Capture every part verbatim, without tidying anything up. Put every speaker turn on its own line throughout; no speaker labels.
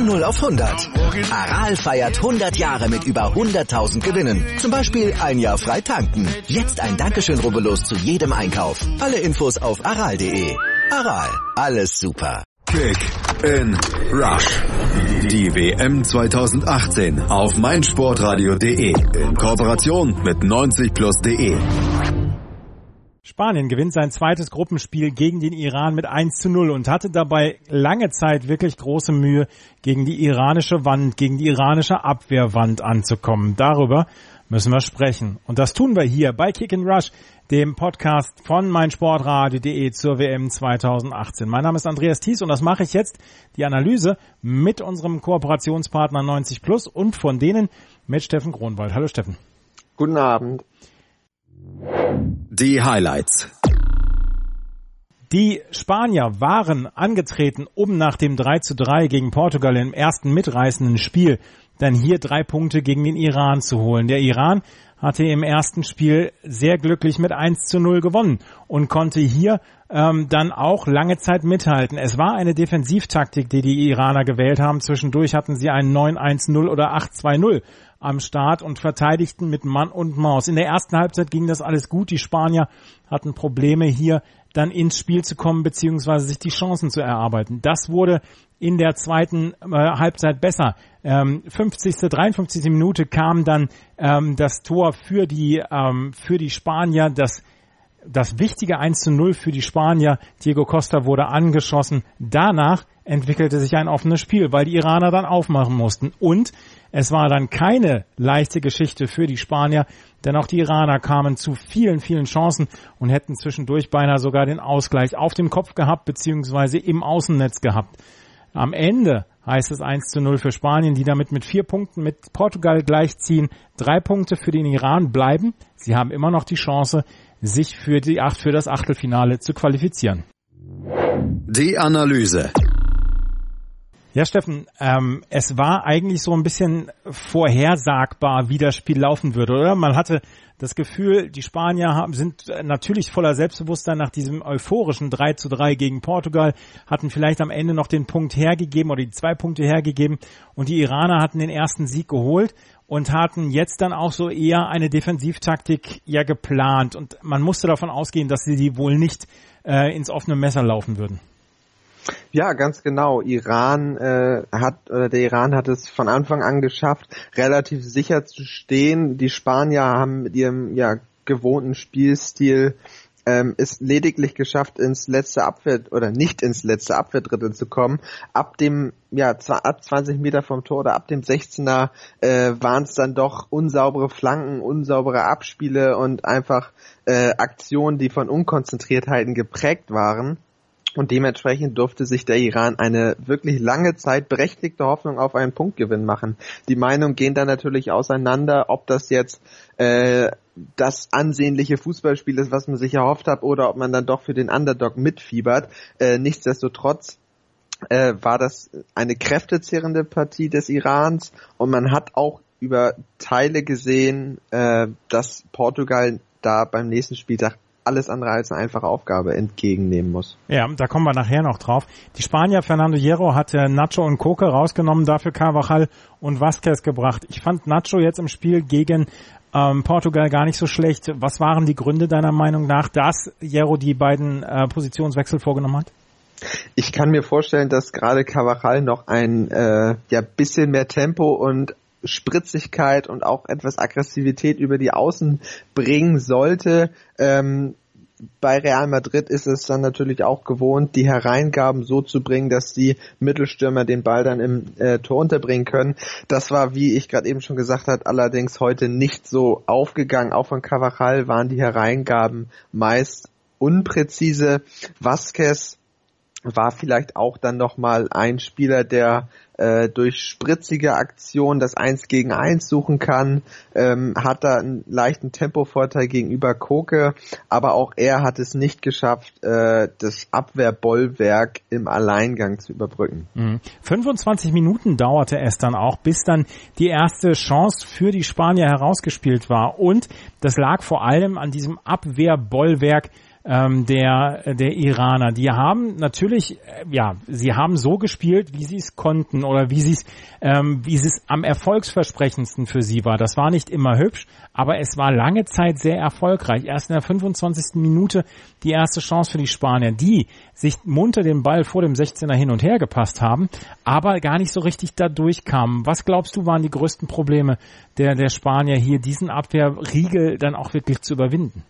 null auf hundert. Aral feiert hundert Jahre mit über hunderttausend Gewinnen. Zum Beispiel ein Jahr frei tanken. Jetzt ein Dankeschön, rubbellos zu jedem Einkauf. Alle Infos auf aral punkt de. Aral, alles super.
Kick in Rush. Die W M zwanzig achtzehn auf meinsportradio punkt de in Kooperation mit neunzig plus punkt de.
Spanien gewinnt sein zweites Gruppenspiel gegen den Iran mit eins zu null und hatte dabei lange Zeit wirklich große Mühe, gegen die iranische Wand, gegen die iranische Abwehrwand anzukommen. Darüber müssen wir sprechen. Und das tun wir hier bei Kick and Rush, dem Podcast von meinsportradio punkt de zur W M zwanzig achtzehn. Mein Name ist Andreas Thies und das mache ich jetzt, die Analyse mit unserem Kooperationspartner neunzig plus und von denen mit Steffen Kronwald. Hallo Steffen.
Guten Abend.
Die Highlights.
Die Spanier waren angetreten, um nach dem drei zu drei gegen Portugal im ersten mitreißenden Spiel dann hier drei Punkte gegen den Iran zu holen. Der Iran hatte im ersten Spiel sehr glücklich mit eins zu null gewonnen und konnte hier ähm, dann auch lange Zeit mithalten. Es war eine Defensivtaktik, die die Iraner gewählt haben. Zwischendurch hatten sie einen neun eins null oder acht zwei null am Start und verteidigten mit Mann und Maus. In der ersten Halbzeit ging das alles gut. Die Spanier hatten Probleme, hier dann ins Spiel zu kommen beziehungsweise sich die Chancen zu erarbeiten. Das wurde in der zweiten äh, Halbzeit besser. Ähm, fünfzigste, dreiundfünfzigste Minute kam dann ähm, das Tor für die ähm, für die Spanier, das das wichtige eins zu null für die Spanier. Diego Costa wurde angeschossen. Danach entwickelte sich ein offenes Spiel, weil die Iraner dann aufmachen mussten. Und es war dann keine leichte Geschichte für die Spanier, denn auch die Iraner kamen zu vielen, vielen Chancen und hätten zwischendurch beinahe sogar den Ausgleich auf dem Kopf gehabt, beziehungsweise im Außennetz gehabt. Am Ende heißt es eins zu null für Spanien, die damit mit vier Punkten mit Portugal gleichziehen. Drei Punkte für den Iran bleiben. Sie haben immer noch die Chance, sich für die acht, für das Achtelfinale zu qualifizieren.
Die Analyse.
Ja, Steffen, ähm, es war eigentlich so ein bisschen vorhersagbar, wie das Spiel laufen würde, oder? Man hatte das Gefühl, die Spanier haben, sind natürlich voller Selbstbewusstsein nach diesem euphorischen drei zu drei gegen Portugal, hatten vielleicht am Ende noch den Punkt hergegeben oder die zwei Punkte hergegeben und die Iraner hatten den ersten Sieg geholt und hatten jetzt dann auch so eher eine Defensivtaktik ja geplant und man musste davon ausgehen, dass sie die wohl nicht äh, ins offene Messer laufen würden.
Ja, ganz genau. Iran äh, hat oder der Iran hat es von Anfang an geschafft, relativ sicher zu stehen. Die Spanier haben mit ihrem ja gewohnten Spielstil ähm, es lediglich geschafft, ins letzte Abwehr oder nicht ins letzte Abwehrdrittel zu kommen. Ab dem ja ab zwanzig Meter vom Tor oder ab dem sechzehner äh, waren es dann doch unsaubere Flanken, unsaubere Abspiele und einfach äh, Aktionen, die von Unkonzentriertheiten geprägt waren. Und dementsprechend durfte sich der Iran eine wirklich lange Zeit berechtigte Hoffnung auf einen Punktgewinn machen. Die Meinungen gehen dann natürlich auseinander, ob das jetzt äh, das ansehnliche Fußballspiel ist, was man sich erhofft hat, oder ob man dann doch für den Underdog mitfiebert. Äh, nichtsdestotrotz äh, war das eine kräftezehrende Partie des Irans und man hat auch über Teile gesehen, äh, dass Portugal da beim nächsten Spieltag alles andere als eine einfache Aufgabe entgegennehmen muss.
Ja, da kommen wir nachher noch drauf. Die Spanier, Fernando Hierro, hat Nacho und Koke rausgenommen, dafür Carvajal und Vázquez gebracht. Ich fand Nacho jetzt im Spiel gegen ähm, Portugal gar nicht so schlecht. Was waren die Gründe deiner Meinung nach, dass Hierro die beiden äh, Positionswechsel vorgenommen hat?
Ich kann mir vorstellen, dass gerade Carvajal noch ein äh, ja bisschen mehr Tempo und Spritzigkeit und auch etwas Aggressivität über die Außen bringen sollte. Ähm, bei Real Madrid ist es dann natürlich auch gewohnt, die Hereingaben so zu bringen, dass die Mittelstürmer den Ball dann im äh, Tor unterbringen können. Das war, wie ich gerade eben schon gesagt habe, allerdings heute nicht so aufgegangen. Auch von Carvajal waren die Hereingaben meist unpräzise. Vázquez war vielleicht auch dann nochmal ein Spieler, der äh, durch spritzige Aktionen das Eins gegen Eins suchen kann, ähm, hat da einen leichten Tempovorteil gegenüber Koke, aber auch er hat es nicht geschafft, äh, das Abwehrbollwerk im Alleingang zu überbrücken.
Mhm. fünfundzwanzig Minuten dauerte es dann auch, bis dann die erste Chance für die Spanier herausgespielt war und das lag vor allem an diesem Abwehrbollwerk Ähm, der der Iraner. Die haben natürlich, äh, ja, sie haben so gespielt, wie sie es konnten oder wie sie es ähm, wie es am erfolgsversprechendsten für sie war. Das war nicht immer hübsch, aber es war lange Zeit sehr erfolgreich. Erst in der fünfundzwanzigsten Minute die erste Chance für die Spanier, die sich munter den Ball vor dem sechzehner hin und her gepasst haben, aber gar nicht so richtig da durchkamen. Was glaubst du, waren die größten Probleme der, der Spanier hier, diesen Abwehrriegel dann auch wirklich zu überwinden?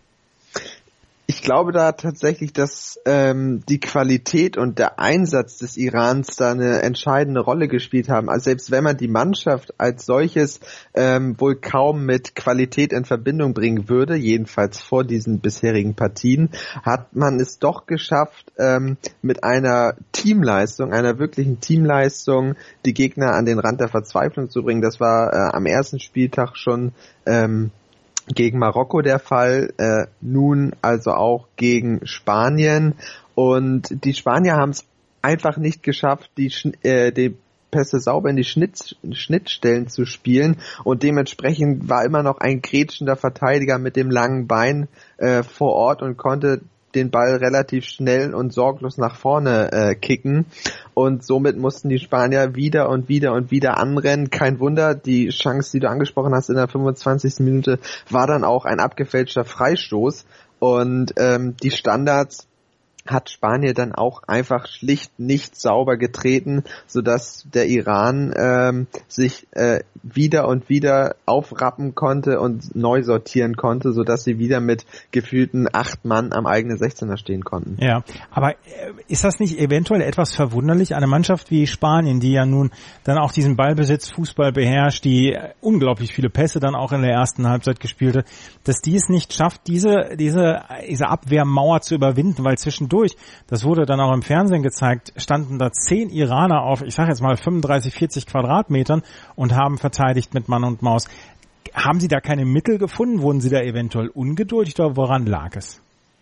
Ich glaube da tatsächlich, dass ähm, die Qualität und der Einsatz des Irans da eine entscheidende Rolle gespielt haben. Also selbst wenn man die Mannschaft als solches ähm, wohl kaum mit Qualität in Verbindung bringen würde, jedenfalls vor diesen bisherigen Partien, hat man es doch geschafft, ähm, mit einer Teamleistung, einer wirklichen Teamleistung, die Gegner an den Rand der Verzweiflung zu bringen. Das war äh, am ersten Spieltag schon ähm, gegen Marokko der Fall, äh, nun also auch gegen Spanien, und die Spanier haben es einfach nicht geschafft, die, äh, die Pässe sauber in die Schnitt, Schnittstellen zu spielen, und dementsprechend war immer noch ein grätschender Verteidiger mit dem langen Bein äh, vor Ort und konnte den Ball relativ schnell und sorglos nach vorne äh, kicken, und somit mussten die Spanier wieder und wieder und wieder anrennen. Kein Wunder, die Chance, die du angesprochen hast in der fünfundzwanzigsten Minute, war dann auch ein abgefälschter Freistoß, und ähm, die Standards hat Spanien dann auch einfach schlicht nicht sauber getreten, sodass der Iran ähm, sich äh, wieder und wieder aufrappen konnte und neu sortieren konnte, sodass sie wieder mit gefühlten acht Mann am eigenen sechzehner stehen konnten.
Ja, aber ist das nicht eventuell etwas verwunderlich? Eine Mannschaft wie Spanien, die ja nun dann auch diesen Ballbesitz, Fußball beherrscht, die unglaublich viele Pässe dann auch in der ersten Halbzeit gespielt hat, dass die es nicht schafft, diese, diese, diese Abwehrmauer zu überwinden, weil zwischendurch durch. Das wurde dann auch im Fernsehen gezeigt, standen da zehn Iraner auf, ich sage jetzt mal fünfunddreißig, vierzig Quadratmetern und haben verteidigt mit Mann und Maus. Haben Sie da keine Mittel gefunden? Wurden Sie da eventuell ungeduldig oder woran lag es?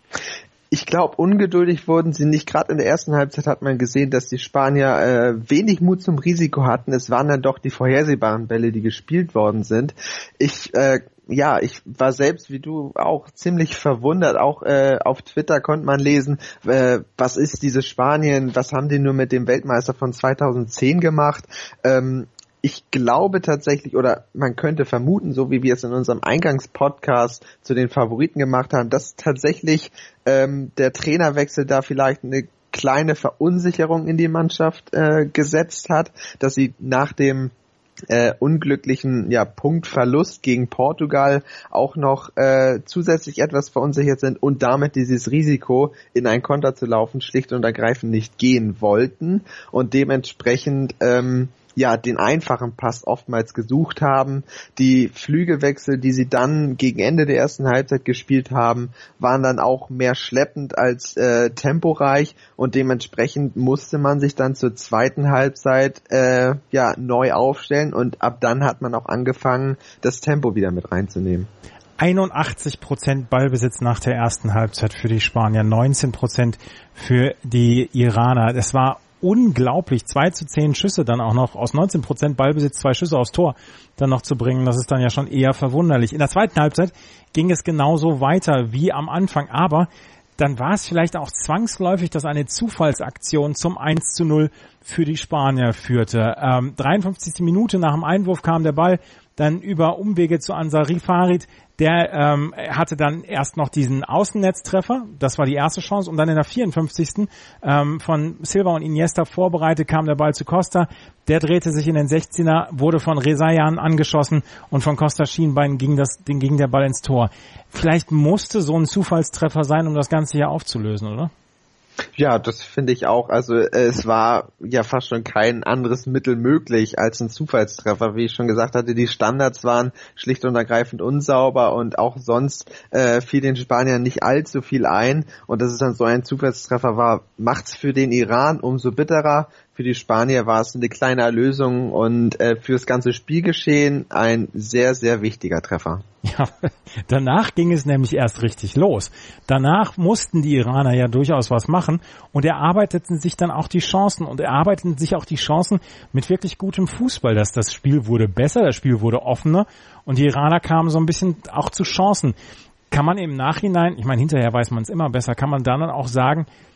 Ich glaube, ungeduldig wurden sie nicht. Gerade in der ersten Halbzeit hat man gesehen, dass die Spanier äh, wenig Mut zum Risiko hatten. Es waren dann doch die vorhersehbaren Bälle, die gespielt worden sind. Ich äh, Ja, ich war selbst wie du auch ziemlich verwundert. Auch äh, auf Twitter konnte man lesen, äh, was ist dieses Spanien, was haben die nur mit dem Weltmeister von zweitausendzehn gemacht? Ähm, ich glaube tatsächlich, oder man könnte vermuten, so wie wir es in unserem Eingangspodcast zu den Favoriten gemacht haben, dass tatsächlich ähm, der Trainerwechsel da vielleicht eine kleine Verunsicherung in die Mannschaft äh, gesetzt hat, dass sie nach dem Äh, unglücklichen ja, Punktverlust gegen Portugal auch noch äh, zusätzlich etwas verunsichert sind und damit dieses Risiko, in ein Konter zu laufen, schlicht und ergreifend nicht gehen wollten und dementsprechend ähm, ja den einfachen Pass oftmals gesucht haben. Die Flügelwechsel, die sie dann gegen Ende der ersten Halbzeit gespielt haben, waren dann auch mehr schleppend als äh, temporeich, und dementsprechend musste man sich dann zur zweiten Halbzeit äh, ja neu aufstellen, und ab dann hat man auch angefangen, das Tempo wieder mit reinzunehmen.
einundachtzig Prozent Ballbesitz nach der ersten Halbzeit für die Spanier, neunzehn Prozent für die Iraner. Das war unglaublich, zwei zu zehn Schüsse dann auch noch, aus neunzehn Prozent Ballbesitz zwei Schüsse aufs Tor dann noch zu bringen, das ist dann ja schon eher verwunderlich. In der zweiten Halbzeit ging es genauso weiter wie am Anfang, aber dann war es vielleicht auch zwangsläufig, dass eine Zufallsaktion zum eins zu null für die Spanier führte. Ähm, dreiundfünfzigste Minute nach dem Einwurf kam der Ball dann über Umwege zu Ansari Farid. Der ähm, hatte dann erst noch diesen Außennetztreffer, das war die erste Chance, und dann in der vierundfünfzigsten Ähm, von Silva und Iniesta vorbereitet kam der Ball zu Costa. Der drehte sich in den sechzehner, wurde von Rezayan angeschossen und von Costa Schienbein ging, das, ging der Ball ins Tor. Vielleicht musste so ein Zufallstreffer sein, um das Ganze hier aufzulösen, oder?
Ja, das finde ich auch. Also es war ja fast schon kein anderes Mittel möglich als ein Zufallstreffer. Wie ich schon gesagt hatte, die Standards waren schlicht und ergreifend unsauber, und auch sonst äh, fiel den Spaniern nicht allzu viel ein. Und dass es dann so ein Zufallstreffer war, macht's für den Iran umso bitterer. Für die Spanier war es eine kleine Erlösung und äh, fürs ganze Spielgeschehen ein sehr, sehr wichtiger Treffer.
Ja, danach ging es nämlich erst richtig los. Danach mussten die Iraner ja durchaus was machen und erarbeiteten sich dann auch die Chancen und erarbeiteten sich auch die Chancen mit wirklich gutem Fußball. Das, das Spiel wurde besser, das Spiel wurde offener und die Iraner kamen so ein bisschen auch zu Chancen. Kann man im Nachhinein, ich meine, hinterher weiß man es immer besser, kann man dann auch sagen,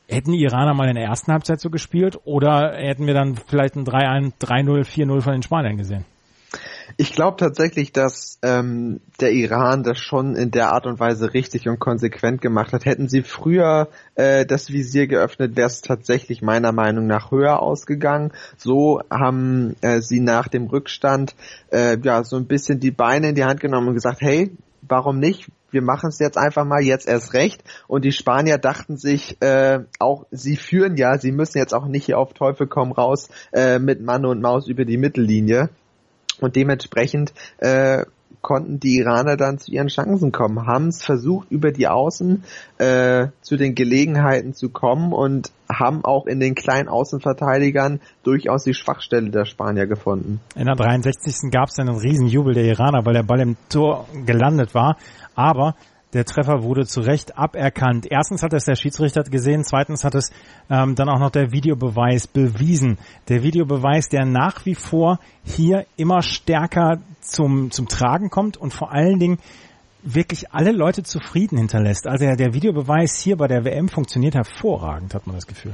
Hätten die Iraner mal in der ersten Halbzeit so gespielt oder hätten wir dann vielleicht ein drei eins, drei null, vier null von den Spaniern gesehen?
Ich glaube tatsächlich, dass ähm, der Iran das schon in der Art und Weise richtig und konsequent gemacht hat. Hätten sie früher äh, das Visier geöffnet, wäre es tatsächlich meiner Meinung nach höher ausgegangen. So haben äh, sie nach dem Rückstand äh, ja so ein bisschen die Beine in die Hand genommen und gesagt, hey, warum nicht? Wir machen es jetzt einfach mal, jetzt erst recht. Und die Spanier dachten sich äh, auch, sie führen ja, sie müssen jetzt auch nicht hier auf Teufel komm raus äh, mit Mann und Maus über die Mittellinie. Und dementsprechend äh, konnten die Iraner dann zu ihren Chancen kommen, haben es versucht, über die Außen äh, zu den Gelegenheiten zu kommen und haben auch in den kleinen Außenverteidigern durchaus die Schwachstelle der Spanier gefunden.
In der dreiundsechzigsten gab es einen Riesenjubel der Iraner, weil der Ball im Tor gelandet war, aber der Treffer wurde zu Recht aberkannt. Erstens hat es der Schiedsrichter gesehen, zweitens hat es ähm, dann auch noch der Videobeweis bewiesen. Der Videobeweis, der nach wie vor hier immer stärker zum zum Tragen kommt und vor allen Dingen wirklich alle Leute zufrieden hinterlässt. Also der, der Videobeweis hier bei der W M funktioniert hervorragend, hat man das Gefühl.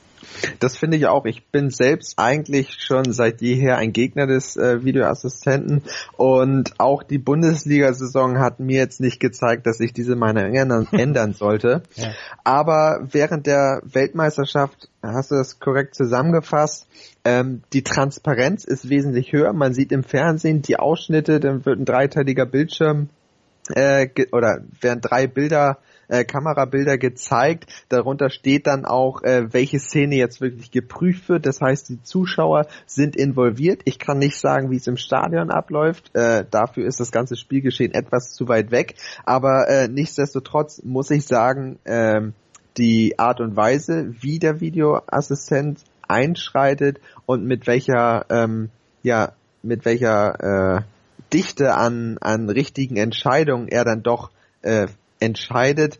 Das finde ich auch. Ich bin selbst eigentlich schon seit jeher ein Gegner des äh, Videoassistenten und auch die Bundesliga-Saison hat mir jetzt nicht gezeigt, dass ich diese Meinung ändern, ändern sollte. Ja. Aber während der Weltmeisterschaft, hast du das korrekt zusammengefasst, ähm, die Transparenz ist wesentlich höher. Man sieht im Fernsehen die Ausschnitte, dann wird ein dreiteiliger Bildschirm äh, ge- oder werden drei Bilder Äh, Kamerabilder gezeigt. Darunter steht dann auch, äh, welche Szene jetzt wirklich geprüft wird. Das heißt, die Zuschauer sind involviert. Ich kann nicht sagen, wie es im Stadion abläuft. Äh, dafür ist das ganze Spielgeschehen etwas zu weit weg. Aber äh, nichtsdestotrotz muss ich sagen, äh, die Art und Weise, wie der Videoassistent einschreitet und mit welcher, ähm, ja, mit welcher äh, Dichte an an richtigen Entscheidungen er dann doch äh, entscheidet,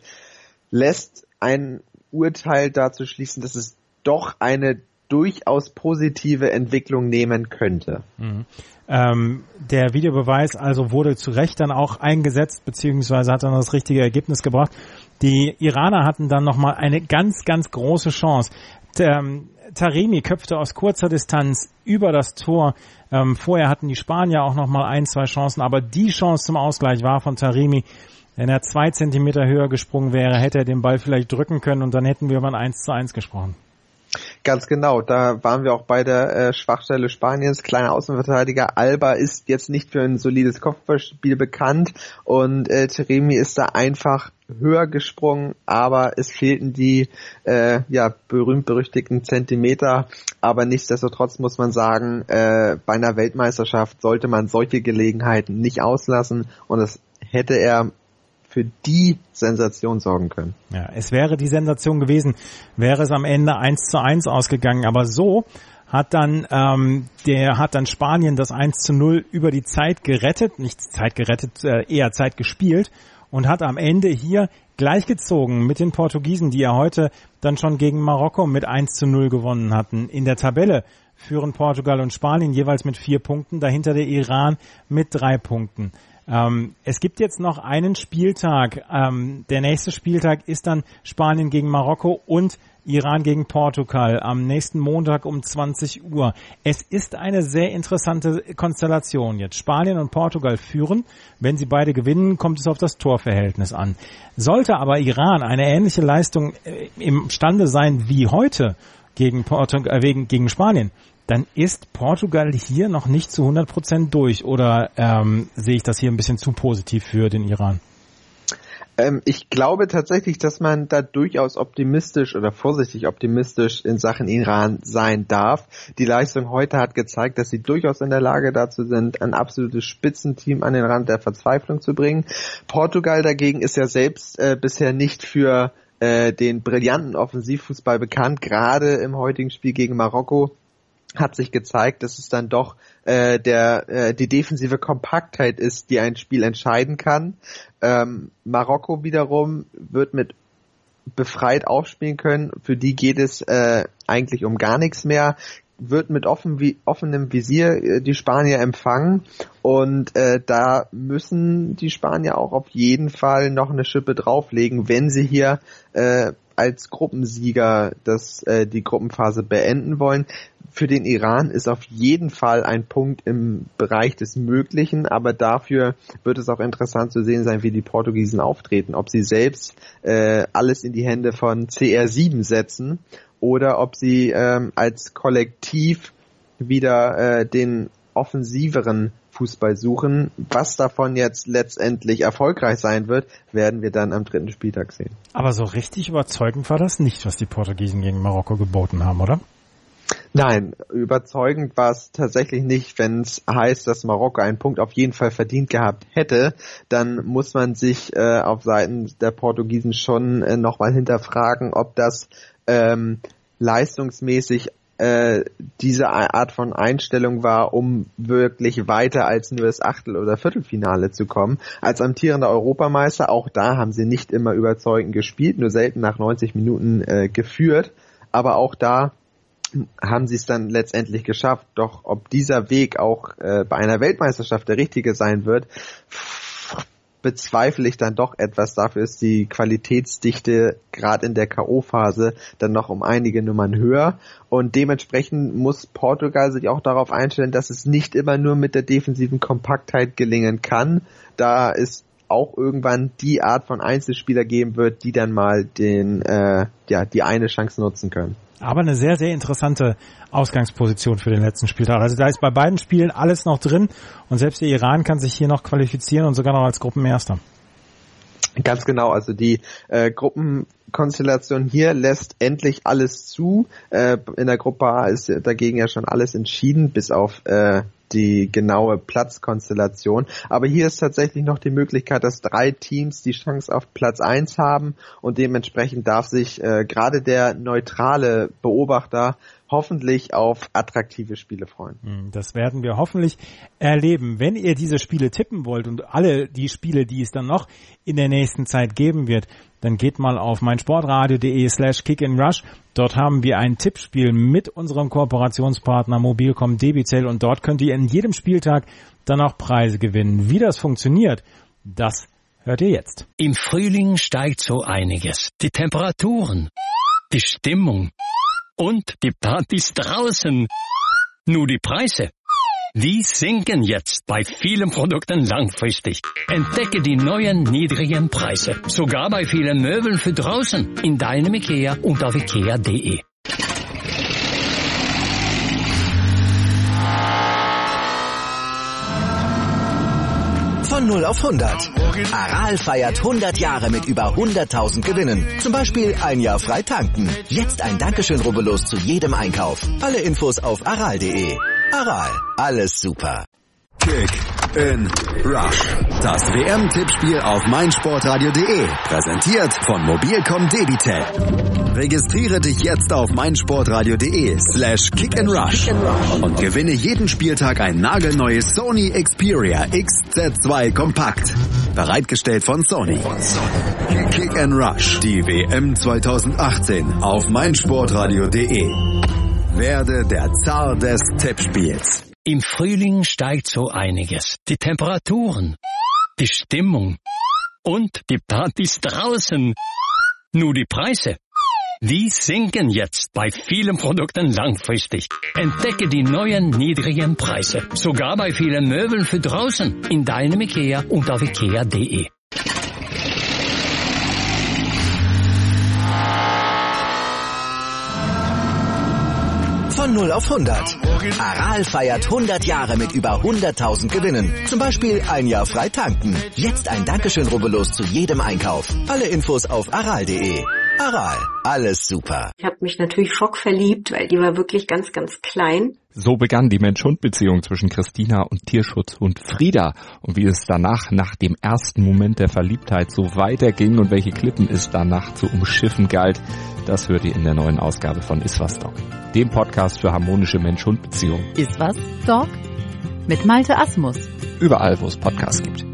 lässt ein Urteil dazu schließen, dass es doch eine durchaus positive Entwicklung nehmen könnte.
Mhm. Ähm, der Videobeweis also wurde zu Recht dann auch eingesetzt, beziehungsweise hat dann das richtige Ergebnis gebracht. Die Iraner hatten dann nochmal eine ganz, ganz große Chance. Ähm, Taremi köpfte aus kurzer Distanz über das Tor. Ähm, vorher hatten die Spanier auch nochmal ein, zwei Chancen, aber die Chance zum Ausgleich war von Taremi. Wenn er zwei Zentimeter höher gesprungen wäre, hätte er den Ball vielleicht drücken können und dann hätten wir über ein eins zu eins gesprochen.
Ganz genau, da waren wir auch bei der äh, Schwachstelle Spaniens. Kleiner Außenverteidiger Alba ist jetzt nicht für ein solides Kopfballspiel bekannt und äh, Taremi ist da einfach höher gesprungen, aber es fehlten die äh, ja berühmt-berüchtigten Zentimeter. Aber nichtsdestotrotz muss man sagen, äh, bei einer Weltmeisterschaft sollte man solche Gelegenheiten nicht auslassen und das hätte er für die Sensation sorgen können.
Ja, es wäre die Sensation gewesen, wäre es am Ende eins zu eins ausgegangen, aber so hat dann ähm, der hat dann Spanien das eins zu null über die Zeit gerettet, nicht Zeit gerettet, äh, eher Zeit gespielt und hat am Ende hier gleichgezogen mit den Portugiesen, die ja heute dann schon gegen Marokko mit eins zu null gewonnen hatten. In der Tabelle führen Portugal und Spanien jeweils mit vier Punkten, dahinter der Iran mit drei Punkten. Ähm, es gibt jetzt noch einen Spieltag. Ähm, der nächste Spieltag ist dann Spanien gegen Marokko und Iran gegen Portugal am nächsten Montag um zwanzig Uhr. Es ist eine sehr interessante Konstellation jetzt. Spanien und Portugal führen. Wenn sie beide gewinnen, kommt es auf das Torverhältnis an. Sollte aber Iran eine ähnliche Leistung äh, imstande sein wie heute gegen Portugal, äh, gegen Spanien, dann ist Portugal hier noch nicht zu hundert Prozent durch. Oder ähm, sehe ich das hier ein bisschen zu positiv für den Iran?
Ähm, ich glaube tatsächlich, dass man da durchaus optimistisch oder vorsichtig optimistisch in Sachen Iran sein darf. Die Leistung heute hat gezeigt, dass sie durchaus in der Lage dazu sind, ein absolutes Spitzenteam an den Rand der Verzweiflung zu bringen. Portugal dagegen ist ja selbst äh, bisher nicht für äh, den brillanten Offensivfußball bekannt. Gerade im heutigen Spiel gegen Marokko hat sich gezeigt, dass es dann doch äh, der äh, die defensive Kompaktheit ist, die ein Spiel entscheiden kann. Ähm, Marokko wiederum wird mit befreit aufspielen können. Für die geht es äh, eigentlich um gar nichts mehr. Wird mit offen, wie, offenem Visier äh, die Spanier empfangen und äh, da müssen die Spanier auch auf jeden Fall noch eine Schippe drauflegen, wenn sie hier äh, als Gruppensieger das, äh, die Gruppenphase beenden wollen. Für den Iran ist auf jeden Fall ein Punkt im Bereich des Möglichen, aber dafür wird es auch interessant zu sehen sein, wie die Portugiesen auftreten, ob sie selbst äh, alles in die Hände von C R sieben setzen oder ob sie ähm, als Kollektiv wieder äh, den offensiveren Fußball suchen. Was davon jetzt letztendlich erfolgreich sein wird, werden wir dann am dritten Spieltag sehen.
Aber so richtig überzeugend war das nicht, was die Portugiesen gegen Marokko geboten haben, oder?
Nein, überzeugend war es tatsächlich nicht. Wenn es heißt, dass Marokko einen Punkt auf jeden Fall verdient gehabt hätte, dann muss man sich äh, auf Seiten der Portugiesen schon äh, nochmal hinterfragen, ob das ähm, leistungsmäßig äh, diese Art von Einstellung war, um wirklich weiter als nur das Achtel- oder Viertelfinale zu kommen. Als amtierender Europameister, auch da haben sie nicht immer überzeugend gespielt, nur selten nach neunzig Minuten äh, geführt, aber auch da haben sie es dann letztendlich geschafft. Doch ob dieser Weg auch äh, bei einer Weltmeisterschaft der richtige sein wird, bezweifle ich dann doch etwas. Dafür ist die Qualitätsdichte gerade in der K O-Phase dann noch um einige Nummern höher. Und dementsprechend muss Portugal sich auch darauf einstellen, dass es nicht immer nur mit der defensiven Kompaktheit gelingen kann. Da ist auch irgendwann die Art von Einzelspieler geben wird, die dann mal den äh, ja die eine Chance nutzen können.
Aber eine sehr, sehr interessante Ausgangsposition für den letzten Spieltag. Also da ist bei beiden Spielen alles noch drin und selbst der Iran kann sich hier noch qualifizieren und sogar noch als Gruppenerster.
Ganz genau, also die äh, Gruppenkonstellation hier lässt endlich alles zu. Äh, in der Gruppe A ist dagegen ja schon alles entschieden, bis auf äh, die genaue Platzkonstellation. Aber hier ist tatsächlich noch die Möglichkeit, dass drei Teams die Chance auf Platz eins haben und dementsprechend darf sich äh, gerade der neutrale Beobachter hoffentlich auf attraktive Spiele freuen.
Das werden wir hoffentlich erleben. Wenn ihr diese Spiele tippen wollt und alle die Spiele, die es dann noch in der nächsten Zeit geben wird, dann geht mal auf meinsportradio.de slash kickandrush. Dort haben wir ein Tippspiel mit unserem Kooperationspartner Mobilcom Debitel und dort könnt ihr in jedem Spieltag dann auch Preise gewinnen. Wie das funktioniert, das hört ihr jetzt.
Im Frühling steigt so einiges. Die Temperaturen, die Stimmung und die Partys draußen. Nur die Preise, die sinken jetzt bei vielen Produkten langfristig. Entdecke die neuen niedrigen Preise. Sogar bei vielen Möbeln für draußen. In deinem Ikea und auf ikea punkt de.
Von null auf hundert. Aral feiert hundert Jahre mit über hunderttausend Gewinnen. Zum Beispiel ein Jahr frei tanken. Jetzt ein Dankeschön, rubbellos zu jedem Einkauf. Alle Infos auf aral punkt de. Aral, alles super.
Kick in Rush. Das W M-Tippspiel auf meinsportradio.de. Präsentiert von Mobilcom Debitel. Registriere dich jetzt auf meinsportradio.de slash kick and rush und gewinne jeden Spieltag ein nagelneues Sony Xperia X Z zwei Kompakt. Bereitgestellt von Sony. Kick and Rush. Die W M zwanzig achtzehn auf meinsportradio.de. Werde der Zar des Tippspiels.
Im Frühling steigt so einiges. Die Temperaturen, die Stimmung und die Partys draußen. Nur die Preise, die sinken jetzt bei vielen Produkten langfristig. Entdecke die neuen niedrigen Preise. Sogar bei vielen Möbeln für draußen. In deinem Ikea und auf ikea punkt de.
Von null auf hundert. Aral feiert hundert Jahre mit über hunderttausend Gewinnen. Zum Beispiel ein Jahr frei tanken. Jetzt ein Dankeschön, rubbellos zu jedem Einkauf. Alle Infos auf aral punkt de. Aral, alles super.
Ich habe mich natürlich schockverliebt, weil die war wirklich ganz, ganz klein.
So begann die Mensch-Hund-Beziehung zwischen Christina und Tierschutzhund Frieda. Und wie es danach, nach dem ersten Moment der Verliebtheit, so weiterging und welche Klippen es danach zu umschiffen galt, das hört ihr in der neuen Ausgabe von Iswas Dog, dem Podcast für harmonische Mensch-Hund-Beziehungen.
Iswas Dog mit Malte Asmus.
Überall, wo es Podcasts gibt.